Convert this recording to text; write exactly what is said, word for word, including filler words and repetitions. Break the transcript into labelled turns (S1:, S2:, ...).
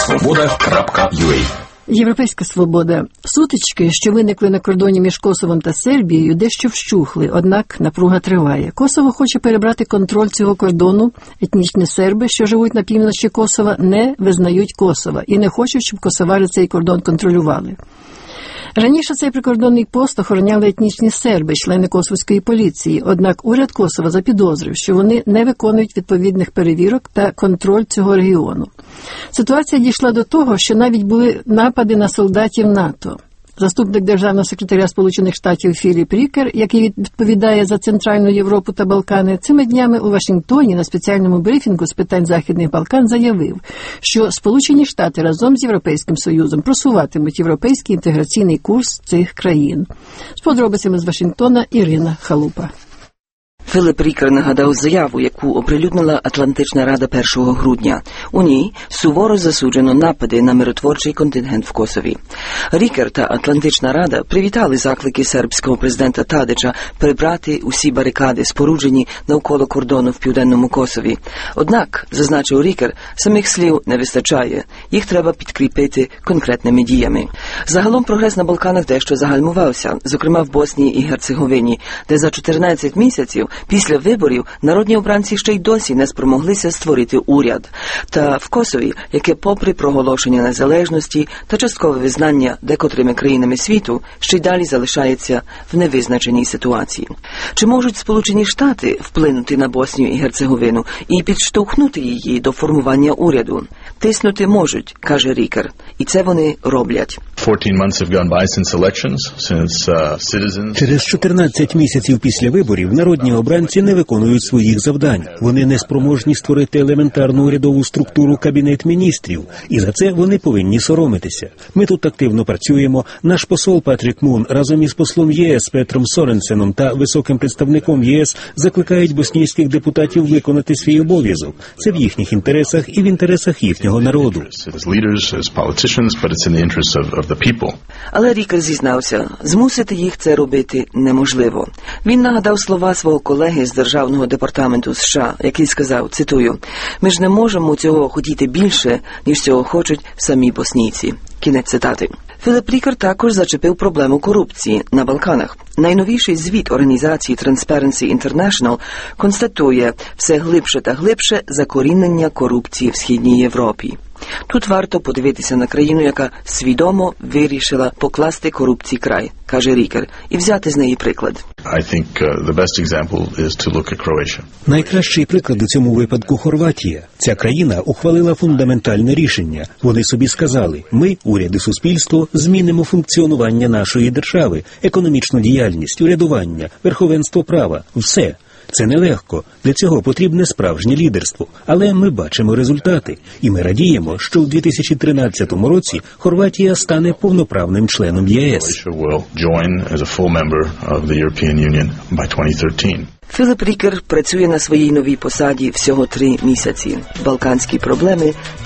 S1: свобода крапка ю а.
S2: Європейська свобода. Сутички, що виникли на кордоні між Косовом та Сербією, дещо вщухли, однак напруга триває. Косово хоче перебрати контроль цього кордону. Етнічні серби, що живуть на півночі Косова, не визнають Косова і не хочуть, щоб косовари цей кордон контролювали. Раніше цей прикордонний пост охороняли етнічні серби, члени косовської поліції, однак уряд Косова запідозрив, що вони не виконують відповідних перевірок та контроль цього регіону. Ситуація дійшла до того, що навіть були напади на солдатів НАТО. Заступник державного секретаря Сполучених Штатів Філіп Рікер, який відповідає за Центральну Європу та Балкани, цими днями у Вашингтоні на спеціальному брифінгу з питань Західних Балкан заявив, що Сполучені Штати разом з Європейським Союзом просуватимуть європейський інтеграційний курс цих країн. З подробицями з Вашингтона Ірина Халупа.
S3: Філіп Рікер нагадав заяву, яку оприлюднила Атлантична Рада першого грудня. У ній суворо засуджено напади на миротворчий контингент в Косові. Рікер та Атлантична Рада привітали заклики сербського президента Тадича прибрати усі барикади, споруджені навколо кордону в південному Косові. Однак, зазначив Рікер, самих слів не вистачає. Їх треба підкріпити конкретними діями. Загалом прогрес на Балканах дещо загальмувався, зокрема в Боснії і Герцеговині, де за чотирнадцять місяців після виборів народні обранці ще й досі не спромоглися створити уряд. Та в Косові, яке попри проголошення незалежності та часткове визнання декотрими країнами світу, ще й далі залишається в невизначеній ситуації. Чи можуть Сполучені Штати вплинути на Боснію і Герцеговину і підштовхнути її до формування уряду? Тиснути можуть, каже Рікер, і це вони роблять.
S4: Через чотирнадцять місяців після виборів народні обранці не виконують своїх завдань. Вони не спроможні створити елементарну урядову структуру Кабінет міністрів, і за це вони повинні соромитися. Ми тут активно працюємо. Наш посол Патрік Мун разом із послом ЄС Петром Соренсеном та високим представником ЄС закликають боснійських депутатів виконати свій обов'язок. Це в їхніх інтересах і в інтересах їхнього народу.
S3: Але Рікер зізнався, змусити їх це робити неможливо. Він нагадав слова свого колеги з Державного департаменту США, який сказав, цитую, «Ми ж не можемо цього хотіти більше, ніж цього хочуть самі боснійці». Кінець цитати. Філіп Рікер також зачепив проблему корупції на Балканах. Найновіший звіт організації Transparency International констатує все глибше та глибше закорінення корупції в Східній Європі. Тут варто подивитися на країну, яка свідомо вирішила покласти корупції край, каже Рікер, і взяти з неї приклад.
S4: Найкращий приклад у цьому випадку – Хорватія. Ця країна ухвалила фундаментальне рішення. Вони собі сказали, ми, уряд і суспільство, змінимо функціонування нашої держави, економічну діяльність, урядування, верховенство права – все. Це нелегко. Для цього потрібне справжнє лідерство. Але ми бачимо результати. І ми радіємо, що в дві тисячі тринадцятому році Хорватія стане повноправним членом ЄС.
S3: Філіп Рікер працює на своїй новій посаді всього три місяці. Балканські проблеми